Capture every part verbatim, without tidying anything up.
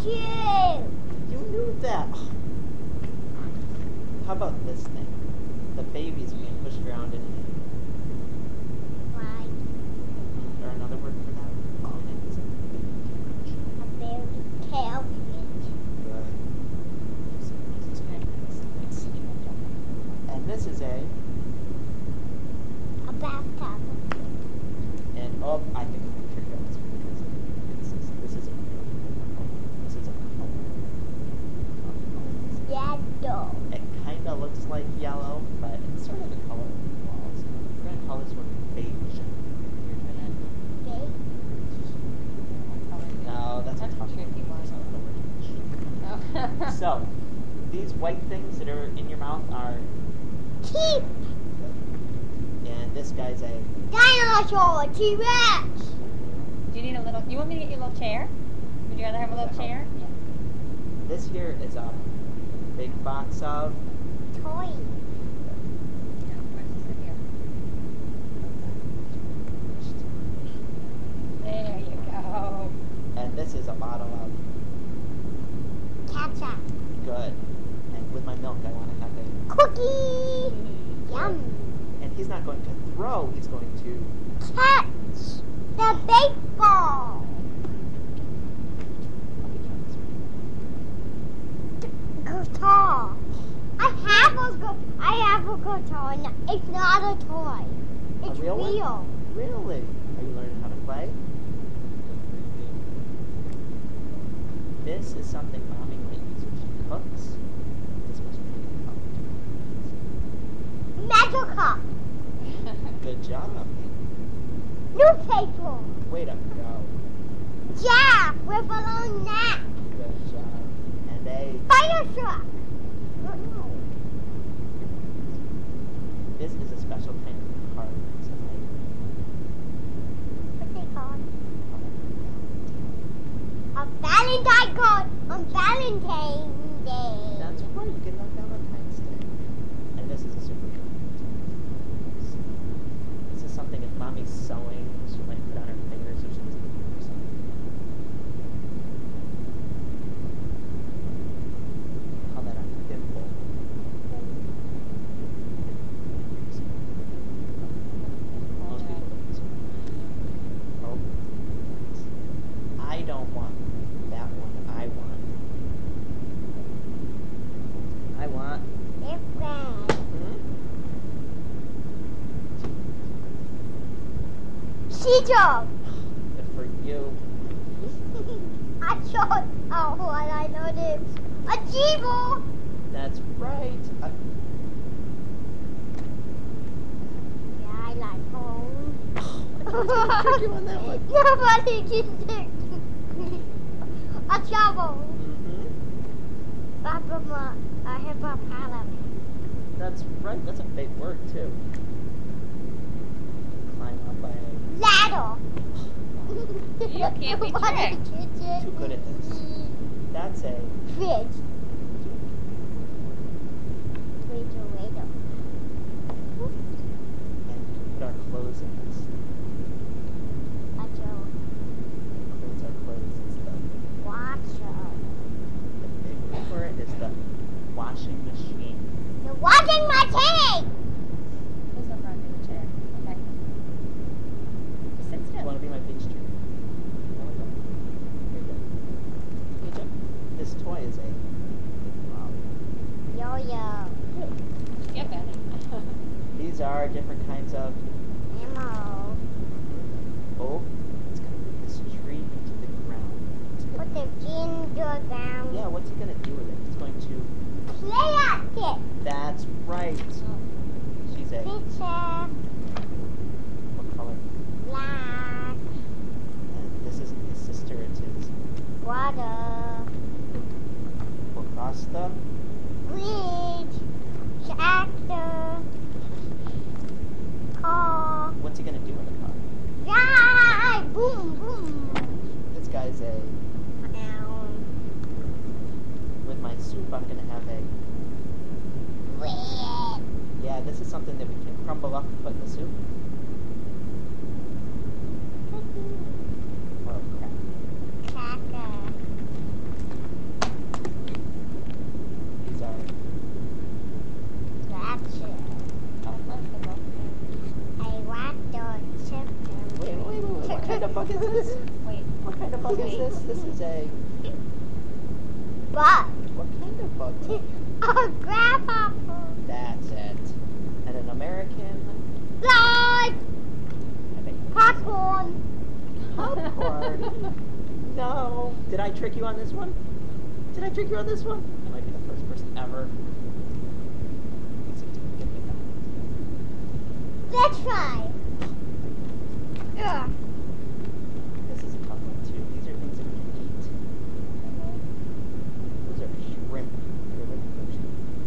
you! You knew that. How about this thing? The baby's being pushed around in a hay. Why? Or another word for that? Oh, it is a baby carriage. A baby carriage. Good. And this is a, A bathtub. and oh, I think I'm gonna trick out this one because it's, this is a, this is a Yellow. It kind of looks like yellow, but it's sort of the color of the walls. We're gonna call this one beige. Baby. No, that's a tough tricky one. one. Oh. So, these white things that are in your mouth are, Teeth. and this guy's a, Dinosaur. T-Rex. Do you need a little? You want me to get you a little chair? Would you rather have a little chair? Yeah. this here is a big box of, Toy. Yeah. Why don't you sit here? There you go. and this is a bottle of, Ketchup. good. And with my milk, I want to have a, Cookie. Yum. and he's not going to throw, he's going to, Catch the baseball. Guitar. I have a gu- I have a guitar. and It's not a toy. It's real one? real. really? Are you learning how to play? This is something Mommy might use when she cooks. This must be Metal cup. good job. Newspaper. Way to go. Jack with a long neck. Good job. And a, Fire truck. this is a special kind of card. It's like, What's it called? A Valentine card on Valentine's Day. that's right, you get it on Valentine's Day. And this is a super cool. This is something if Mommy's sewing, she might put on her fingers or she doesn't or something. Call that a pimple. Most people don't use it. Oh. I don't want that one. I want. I want. Different. Hmm? Scissors. Good for you. I shot. Oh, what I know this. A Jeeble. That's right. Uh, Yeah, I like home. I was gonna trick you on that one. Nobody can do a shovel. Mm-hmm. Papa, a hippopotamus. That's right. That's a big word too. Climb up by a. Ladder. You can't be Nobody tricked. can do Too good at this. That's a. Fridge. Refrigerator. And put our clothes in this. A Joe. Clothes our clothes. It's the, Washer. the big word for it is the washing machine. You're washing my teeth. Who's over on the chair? Okay. Just sit You still. want to be my beach tree? There we go. Here you go. Hey, Jim. This toy is a. Wow. Yo-yo. Yeah, Benny. These are different kinds of. Ammo. Oh, it's gonna put this tree into the ground. It's gonna- Put the ginger down. yeah, what's he gonna do with it? It's going to. Play at it. That's right. She's a. Picture. What color? Black. And this isn't his sister. It's his. Water. Across the. Bridge. Tractor. Car. What's he gonna do with the car? Ride. Boom, boom. This guy's a. Down. With my soup, I'm gonna have a. Red. Yeah, this is something that we can crumble up and put in the soup. Oh crap. Cracker. kind of bug is this? Wait. What kind of bug is this? This is a... But What kind of bug? is it? a grasshopper. That's it. And an American... Like I think... popcorn. Popcorn. No. Did I trick you on this one? Did I trick you on this one? I might be the first person ever. He seems to get me that. Let's try. Ugh. This is a tough one too. These are things that we can eat. Those are shrimp. They're like ocean.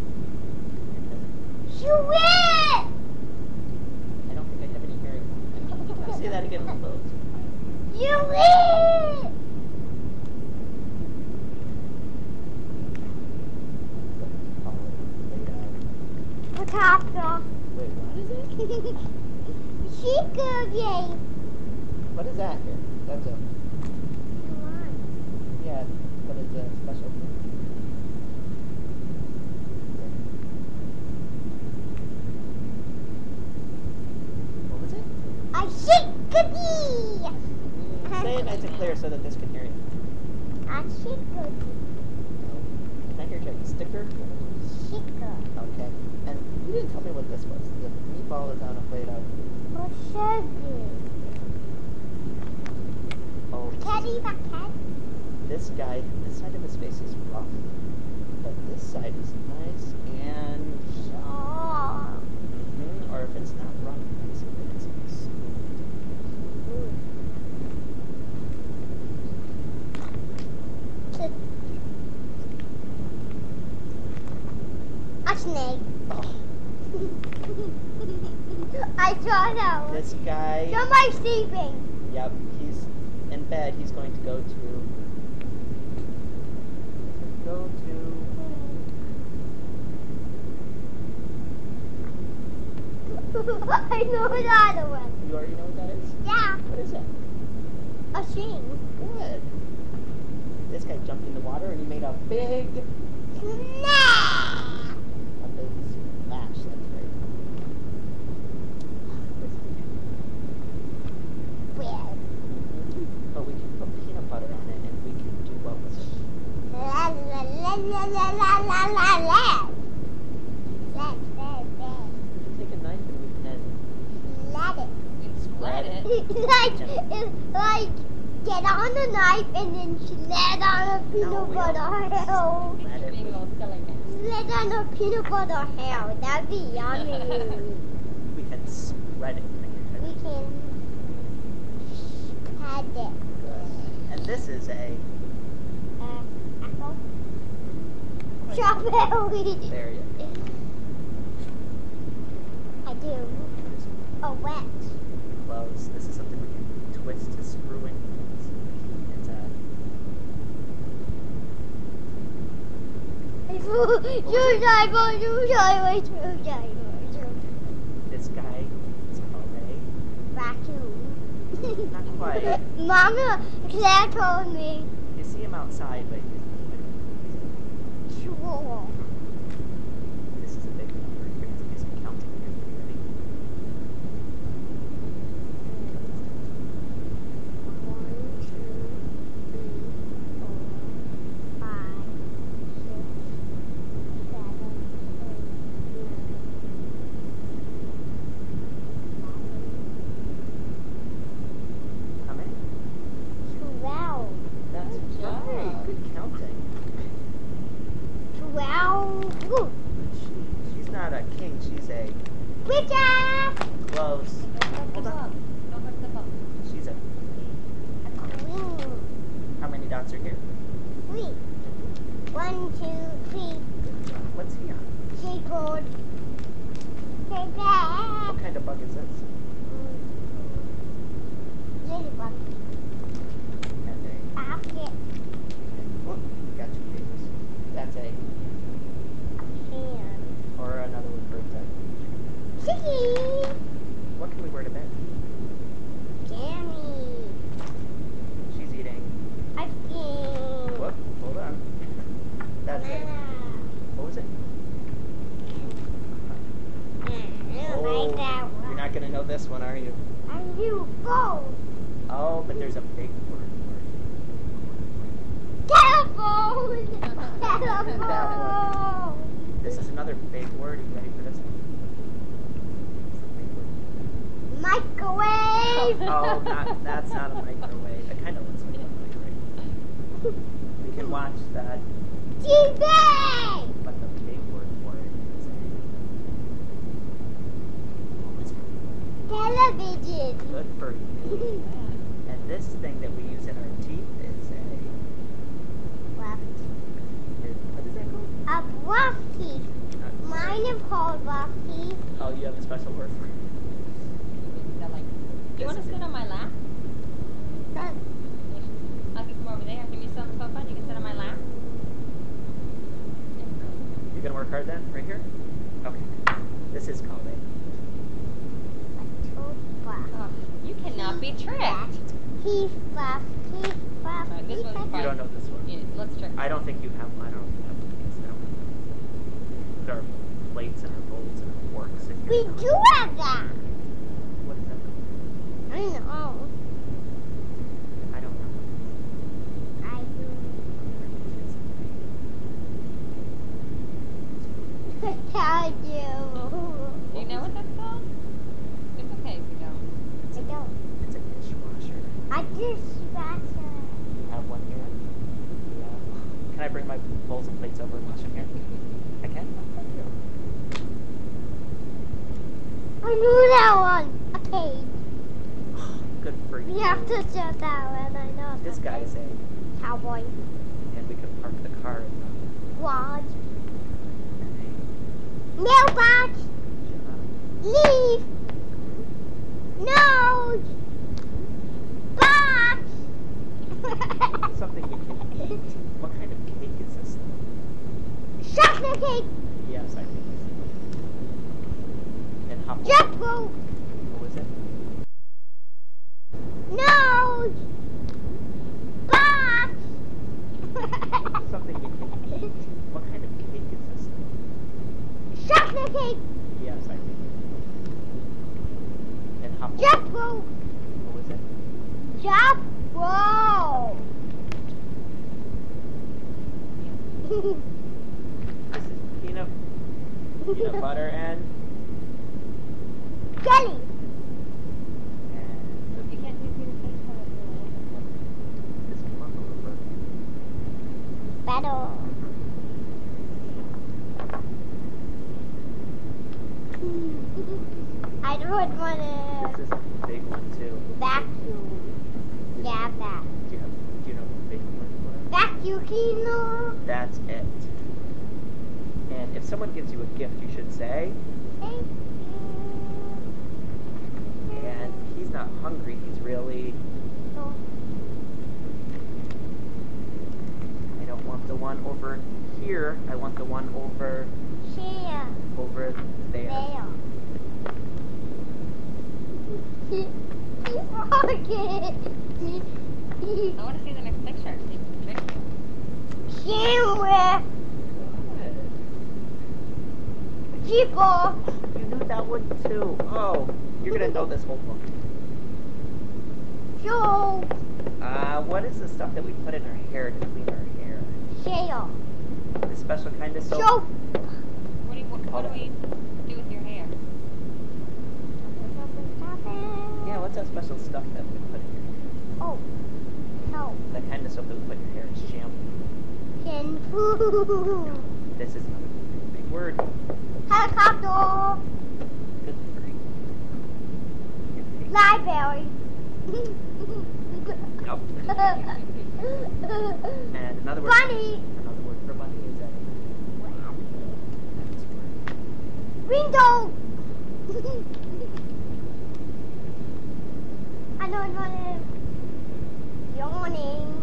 Shoot it! I don't think I have any hearing. Can you say that again with those? Shoot it! Potato. Wait, what is it? Chicken. What is that here? That's a... Yeah, but it's a special thing. What was it? A chickadee. Say it nice and clear so that this can hear you. A chickadee. Can I hear you? Sticker? Chicken. Okay. And you didn't tell me what this was. The meatball is on a plate of... A sugar. Oh, this, Caddy, is, the cat. this guy, this side of his face is rough. But this side is nice and... Sure. Mm-hmm. Or if it's not rough, nice and it's nice. A snake. Oh, I saw that one. this guy... Somebody's sleeping. Yep, he's in bed. He's going to go to... Go to... I know the other one. You already know what that is? Yeah, What is it? a string. Good. This guy jumped in the water and he made a big... Nah. A big splash. That's great. Well, But we can put peanut butter on it and we can do what with it? la la la la la la la la la. Let, let, let. Take a knife and we can Let it. Spread it. It's like, it's like, get on the knife and then sled on a peanut No, we butter don't. hill. let it. Being all silly now. Sled on a peanut butter hill. That'd be yummy. We can spread it. We can add it. Good. And this is a... Uh, apple. Strawberry. There you go. I do. A wet. Close. This is something we can twist to screw in. It's a... Screwdriver, screwdriver, screwdriver. This guy is called a... Vacuum. Not quite. Mama, Claire told me. You see him outside, but he's... Sure. This is a big number. You're going to do some counting here. Are you ready? One, two, three, four, five, six, seven, eight, nine, How many? twelve. That's Good job. right. Good counting. Twelve. Ooh. She, she's not a king. She's a... Witcher. Close. Don't hurt the Hold on. bug. Don't hurt the bug. She's a... A queen. How many dots are here? Three. One, two, three. Good job. What's he on? Keyboard. Take that. What kind of bug is this? Ladybug. And a... Basket. Whoop, got two pages. That's a... Fan. Or another word for that. Chicky. What can we wear to bed? Jammy. She's eating... Ice cream. Whoop, hold on. That's it. What was it? I don't Oh, like that one. You're not going to know this one, are you? And you go. A Oh, but there's a big word for Telephone! Telephone! it. This is another big word. Are you ready for this one? It's a big word. Microwave! Oh, not, that's not a microwave. It kind of looks like a microwave. We can watch that, T V! but the big word for it is a... What was it? Television! Good for you. And this thing that we use in our teeth is a... Left. What is that called? A rough teeth. Uh, Mine is called rough teeth. Oh, you have a special word for it. They're like, do you want to This is sit it. on my lap? I can come over there. Give me some sofa. You can sit on my lap. You're going to work hard then? Right here? Okay. This is called a... Oh, you cannot be tricked. Teeth, rough teeth, rough Alright, this teeth. one's You fine. don't know this one. Yeah, let's trick. I don't think you have. I don't know if you have one of these. I don't. Put our plates and our bowls and our forks in We here. do have that. What is that? I know. I don't know. I do. I tell you. Do you know what that's called? It's okay if you don't. I don't. It's a dishwasher. I just scratched it. You have one here? Yeah. Can I bring my bowls and plates over and wash them here? I can? Thank you. I knew that one. A cage. Good for you. We have to show that one. I know. This guy is a... Cowboy. And we can park the car in the... Lodge. in Mailbox. a- Leaf. Nose. Box. Something you can eat. What kind of cake is this? Chocolate cake. Yes, I think it's... And hop Jet boat. What was it? Nose. Box. Something you can eat. What kind of cake is this? Chocolate cake. Yes, I think it's... And hop Jet boat. What was it? Jet boat. This is peanut, peanut butter and... Jelly. And You can't do your face color. this came off a little bit. Battle. I don't want This to is a big one too. vacuum. Yeah, that. Do you have? Do you know the big word for it? Vacuum cleaner. That's it. And if someone gives you a gift, you should say, Thank you. and he's not hungry, he's really, So, I don't want the one over here, I want the one over, share. over there. There. I want to see the next picture. See if it's trick you. Camera. People. You knew that one too. Oh, you're gonna know this whole book. Show. Uh, what is the stuff that we put in our hair to clean our hair? Share. The special kind of soap? Show. What do, you, what, what do we do with your hair? Yeah, what's that special stuff that we put in your hair? Oh. No. The kind of soap that we put in your hair is shampoo. Shampoo. This is another big, big word. Helicopter. Good for you. Your pig. Library. Nope. And another word. Bunny. Another word for bunny is a. That's word. Window. I know it's one yawning.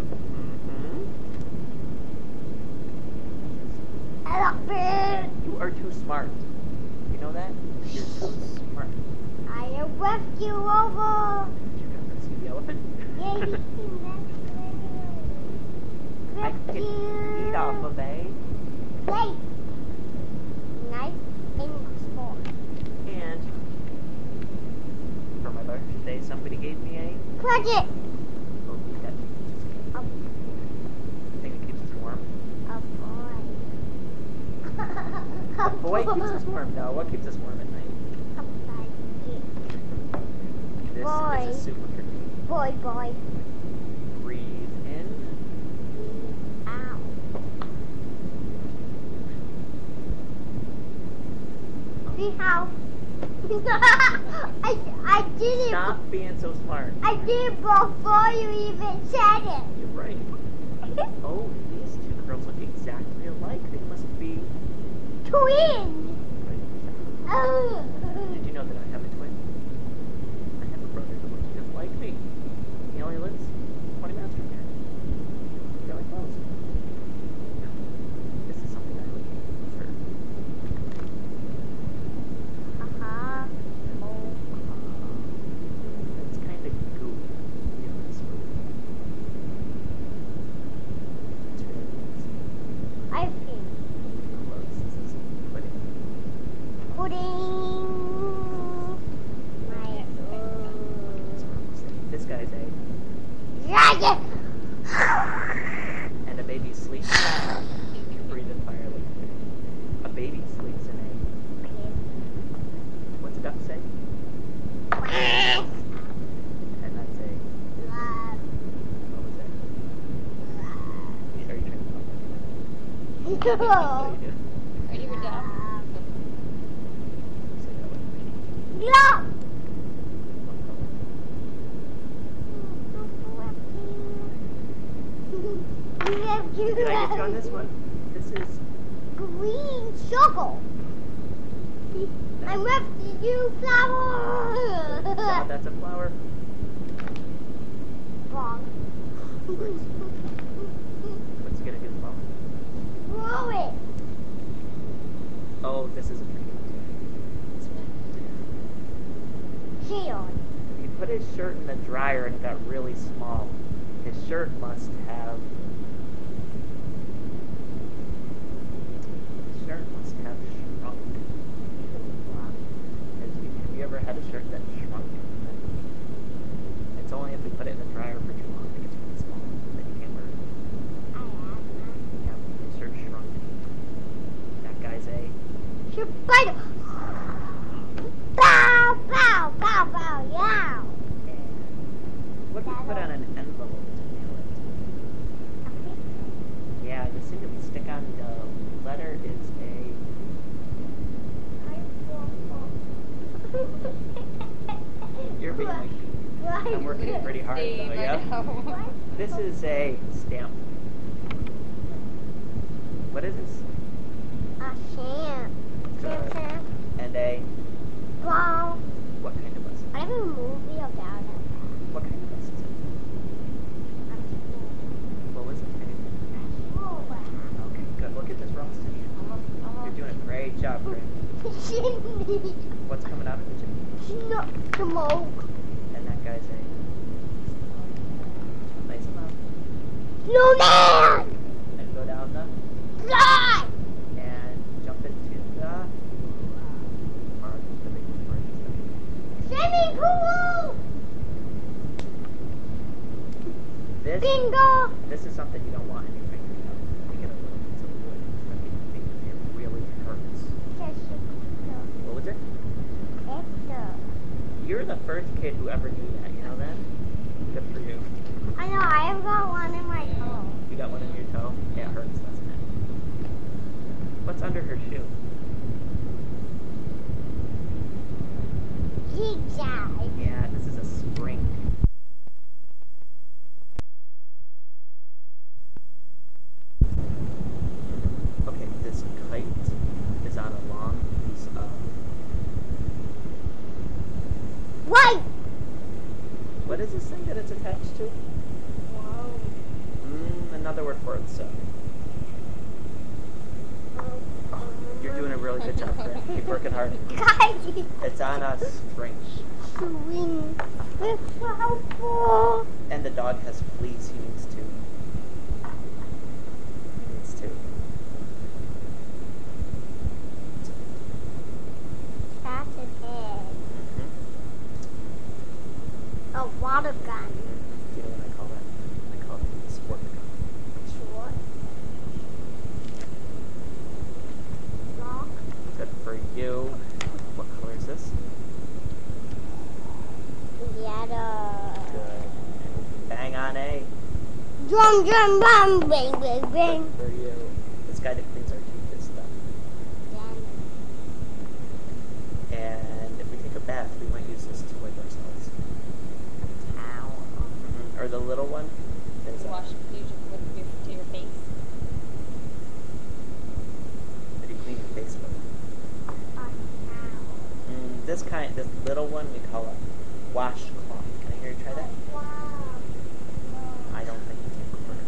Mm-hmm. Elephant. You are too smart. You know that? You're too smart. I will rescue over. You're gonna rescue the elephant? Yeah, you can I rescue. can eat off of a. Plate. Knife and fork. And for my birthday, somebody gave me a. Project. Boy keeps us warm. No, what keeps us warm at night? This Boy. is a super tricky. Boy, boy. Breathe in. Ow. See how? I, I did it. Stop being so smart. I did it before you even said it. You're right. Oh, these two girls look exactly alike. They must be. Twin. Oh. Did you know that I have a twin? I have a brother who looks just like me. He only lives twenty minutes from here. Really close. This is something I would for. Uh-huh. It's kind of gooey. Yeah, it's gooey. It's really nice. I think Close. This is pudding. pudding. My This guy's a dragon. and a baby sleeps. Breathe in fire like a baby sleeps in a. What's a duck say? And that's a. Love. What was that? Are you trying to talk? No. What do you do? Ready for dog? Say that one. Love. What color? Did I get you on this one? This is. Green sugar. I'm left you flower. Yeah, that's a flower. Wrong. What's gonna do flower? Throw it. Oh, this is a pretty one. Shield. He put his shirt in the dryer and it got really small. His shirt must have. His shirt must have shrunk. Has you, have you ever had a shirt that shrunk? It's only if we put it in the dryer for too long that it gets really small. Then you can't wear it. I have Yeah, his shirt shrunk. That guy's a. that. Spider. Bow, bow, bow, bow, yow. And what do we put on an envelope to mail it? Yeah, the thing that we stick on the letter is a. You're being like. I'm working pretty hard though, Steve, I yeah? know. This is a stamp. What is this? A champ. Champ, champ. And a. Wow. What kind of bus? I have a movie about it. What kind of bus is it? What was it? Okay, good. Look at this frosting. You're doing a great job, Greg. What's coming out of the chimney? Smoke. Smoke. And that guy's a. Nice amount. Snowman. And go down the. Fly. And jump into the. Or the big one. Swimming pool. This. Bingo. This is something you don't want in your fingernail. You get a little piece of wood stuck in your finger. It really hurts. What was it? You're the first kid who ever knew that. You know that? Good for you. I know, I have got one in my toe. You got one in your toe? Yeah, it hurts, doesn't it? What's under her shoe? Zigzag. Yeah, this is a spring. Okay, this kite is on a long piece of. White. What is this thing that it's attached to? Wow. Mm, another word for it, so. You're doing a really good job, Fran. Keep working hard. Guys, It's on a string. swing. It's helpful. And the dog has fleas he needs to. He needs to. That's his head. Mm-hmm. A water gun. You know what I call that? I call it a sport gun. Short. Long. Good. Better. Good. Bang on A. Drum, drum, drum, bang, bang, bang. For you. This guy that cleans our teeth is stuff. And if we take a bath, we might use this to wipe ourselves. Towel. Mhm. Or the little one. There's a- Wash you just with your, to your face. What do you clean your face with? A towel. Mm, this kind, this little one, we call a washcloth. Can I hear you try that? Wow. I don't think it's a quarter.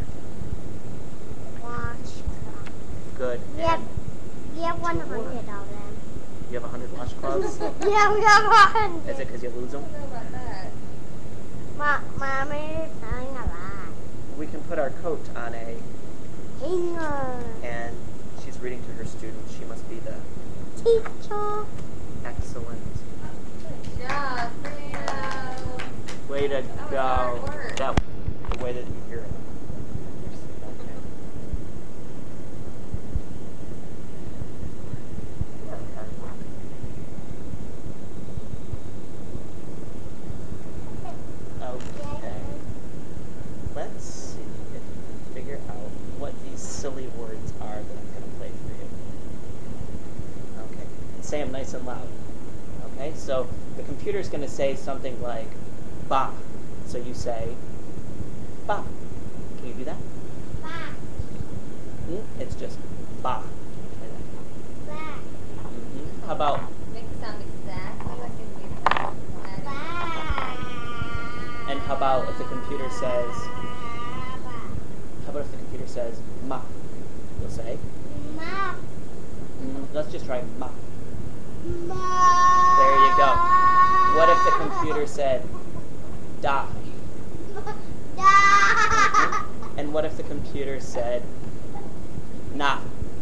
Washcloth. Good. Yep. And We have one hundred of them. you have a hundred washcloths? Yeah, we have a hundred. Is it because you lose them? I don't know about that. Ma- Mommy is telling a lot. We can put our coat on a, Hanger. and she's reading to her students. She must be the Teacher. excellent. Good job, Freya. Way to was go. hard work. That the way that you hear it. Okay. You are hard work. Okay. Let's see if you can figure out what these silly words are that I'm going to play for you. Okay. And say them nice and loud. Okay? So the computer's going to say something like ba. So you say ba. Can you do that? Back. Mm, It's just ba. Try that. Back. Mhm. How about, Make it sound exactly like it would be. Back. and how about if the computer says, how about if the computer says ma? You'll say, Ma. mm, let's just try ma. Ma. There you go. What if the computer said da? Da. And what if the computer said na?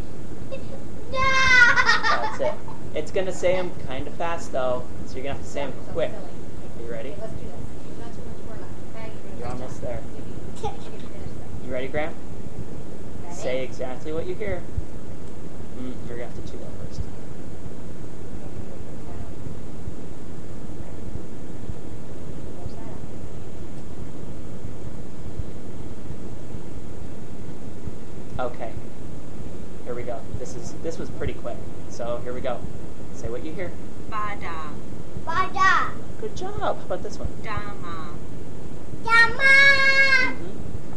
That's it. It's going to say them kind of fast though, so you're going to have to say them quick. Are you ready? Okay, let's do this. Not too much more left. Okay? You're almost there. You ready, Graham? Ready? Say exactly what you hear. Mm, you're going to have to chew that first. Okay. Here we go. This is this was pretty quick. So here we go. Say what you hear. Bada, Bada. Good job. How about this one? Dama, Dama. Mm-hmm.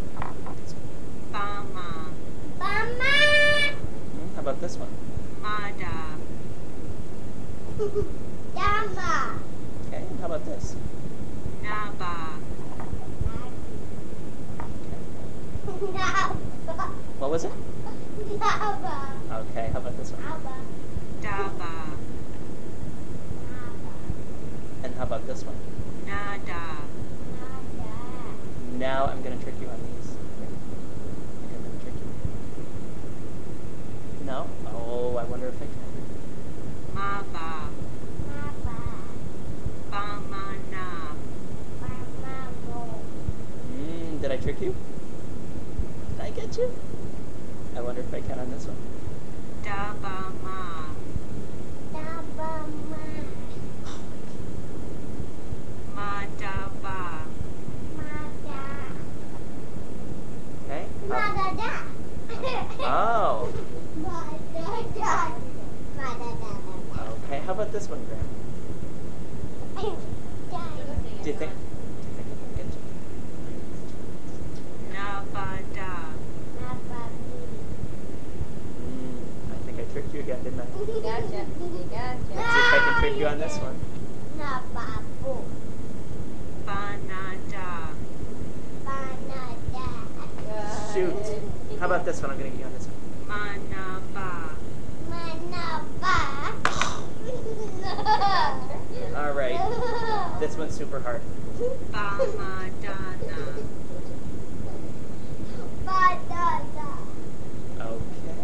Bama, Mama. Mm, how about this one? Mada, Dama. Okay. And how about this? Naba, Naba. What was it? Naba. Okay. How about this one? Naba. Daba, And how about this one? Nada, Now I'm going to trick you on these. Here. I think I'm going to trick you. No? Oh, I wonder if I can. Maba, Bamana, Mm, did I trick you? Did I get you? I wonder if I can on this one. Dabama, Madaba, Okay. How- Oh. Okay. How about this one, Graham? Do you think? Do you think I can get you? Nabada, Mm, I think I tricked you again, didn't I? You gotcha. You gotcha. Let's see if I can trick you on this one. Banada, Good. Shoot. How about this one? I'm going to get you on this one. Manaba, All right. This one's super hard. Bamadana, Okay.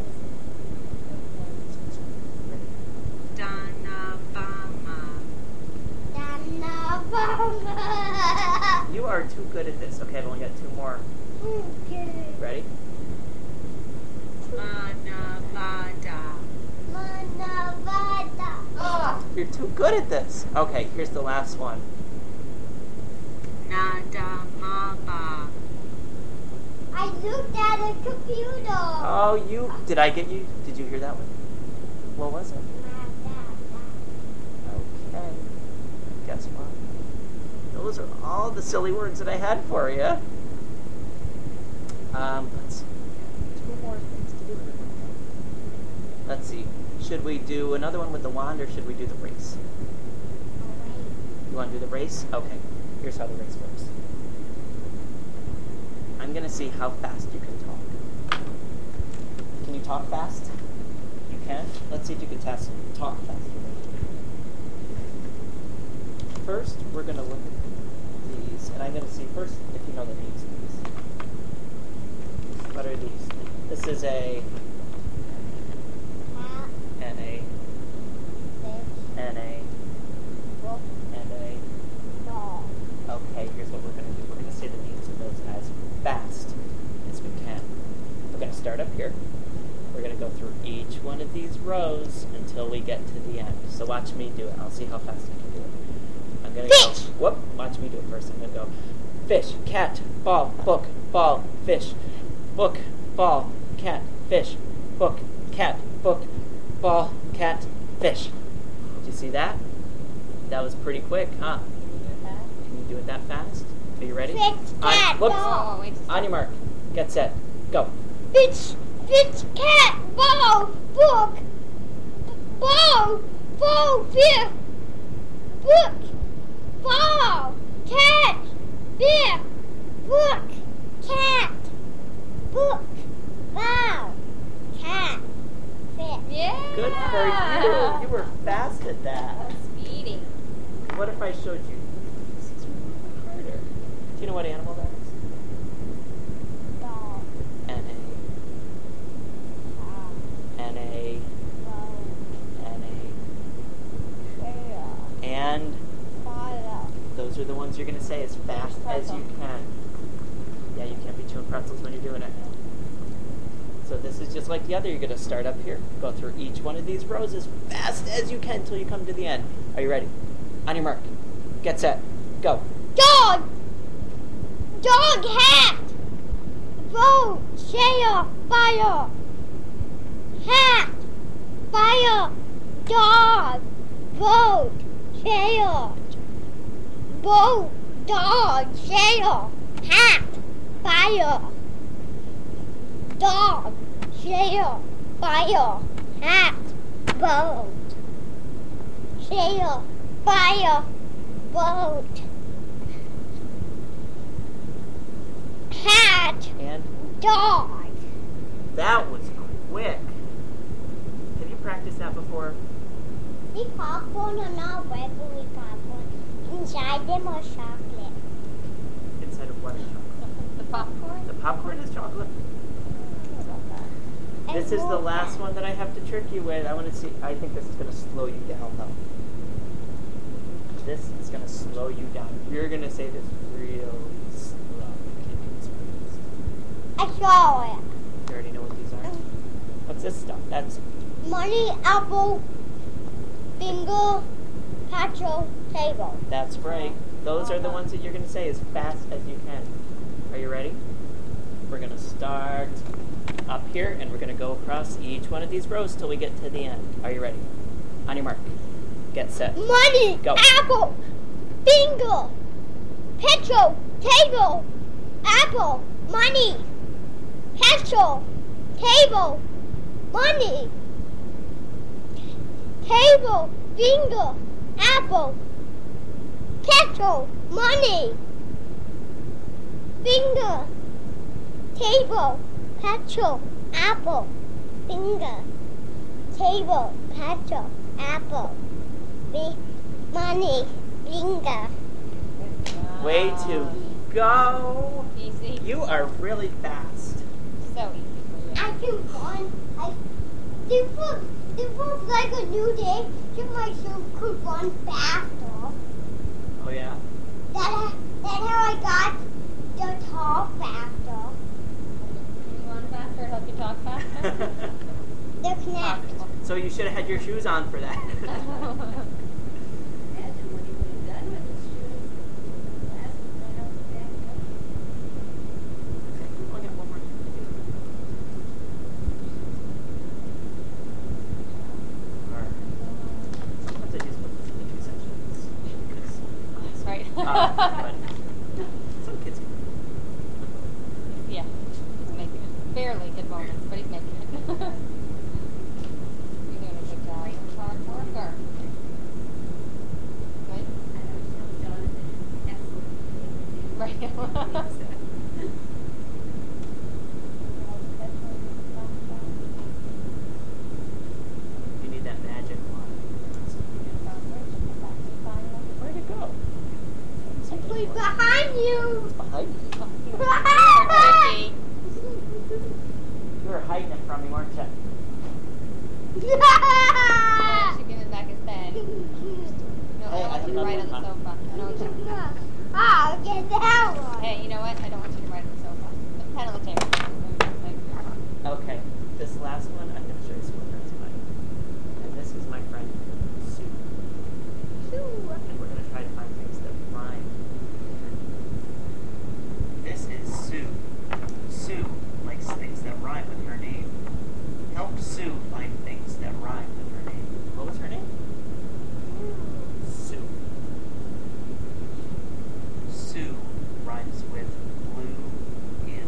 Danabama, You are too good at this. Okay, I've only got two more. Ready? Manabada, Oh, You're too good at this. Okay, here's the last one. nada, ma, ba. I looked at a computer. Oh, you, did I get you? Did you hear that one? What was it? Okay. Guess what? Those are all the silly words that I had for you. Um, let's see. Two more things to do. Let's see. Should we do another one with the wand or should we do the race? You want to do the race? Okay. Here's how the race works. I'm going to see how fast you can talk. Can you talk fast? You can? Let's see if you can test talk fast. First, we're going to look at these, and I'm going to see first if you know the names of these. What are these? This is a and a and a and a. Okay, here's what we're going to do. We're going to say the names of those as fast as we can. We're going to start up here. We're going to go through each one of these rows until we get to the end. So watch me do it. I'll see how fast I can do it. I'm going to go. Whoop. Watch me do it first. I'm going to go fish, cat, ball, book, ball, fish, book, ball, cat, fish, book, cat, book, ball, cat, fish. Did you see that? That was pretty quick, huh? Can you do it that fast? Are you ready? Fish, cat, on, whoops. ball. Oh, wait. On your mark. Get set. Go. Fish, fish, cat, ball, book, ball, ball, fish, book, ball, cat, fish, book, cat, book, ball, cat, fish. Yeah. Good for you. You were fast at that. Speedy. What if I showed you? This is really harder. Do you know what animal that is? Dog, N A. cat, N A. ball, N A. tail, And fire. those are the ones you're going to say as fast as you can. Yeah, you can't be chewing pretzels when you're doing it. So this is just like the other. You're going to start up here, go through each one of these rows as fast as you can until you come to the end. Are you ready? On your mark. Get set. Go. Dog, dog, hat, boat, chair, fire, hat, fire, dog, boat, chair, boat, dog, chair, hat, fire, dog, chair, fire, hat, boat, chair, fire, boat, hat, And dog. that was quick. Have you practiced that before? The popcorn are not regular popcorn. Inside them are chocolate. Inside of what is chocolate? The popcorn? The popcorn is chocolate. I don't know about that. This And is the more last fat. one that I have to trick you with. I want to see. I think this is going to slow you down, though. This is going to slow you down. You're going to say this really slow. I saw it. You already know what these are? What's this stuff? That's Money, apple, finger, patio, table. that's right. Those are the ones that you're going to say as fast as you can. Are you ready? We're going to start up here, and we're going to go across each one of these rows till we get to the end. Are you ready? On your mark. Get set. Money, Go. apple, finger, petrol, table, apple, money, petrol, table, money, table, finger, apple, petrol, money, finger, table, petrol, apple, finger, table, petrol, apple. Be money, finger. Way to go. Easy. You are really fast. So easy. I can run. I this was this was like a new day. So myself could run faster. Oh yeah? That that's how I got the talk faster. You run faster, help you talk faster? The connect. So you should have had your shoes on for that. Imagine when you would have done with his shoes. Last, I know Right. You need that magic wand. Where'd it go? It's right behind you. It's behind me. Ricky. You were hiding it from me, weren't you? Why don't you give him back his pen? No, Hey, I I don't want you to have write on the another sofa. I don't want you to... I'll get that one. Hey, you know what? I don't want you to write on the sofa. Put the pen on the table. Okay, this last one, I'm going to show you some friends of mine. And this is my friend, Sue. Sue. And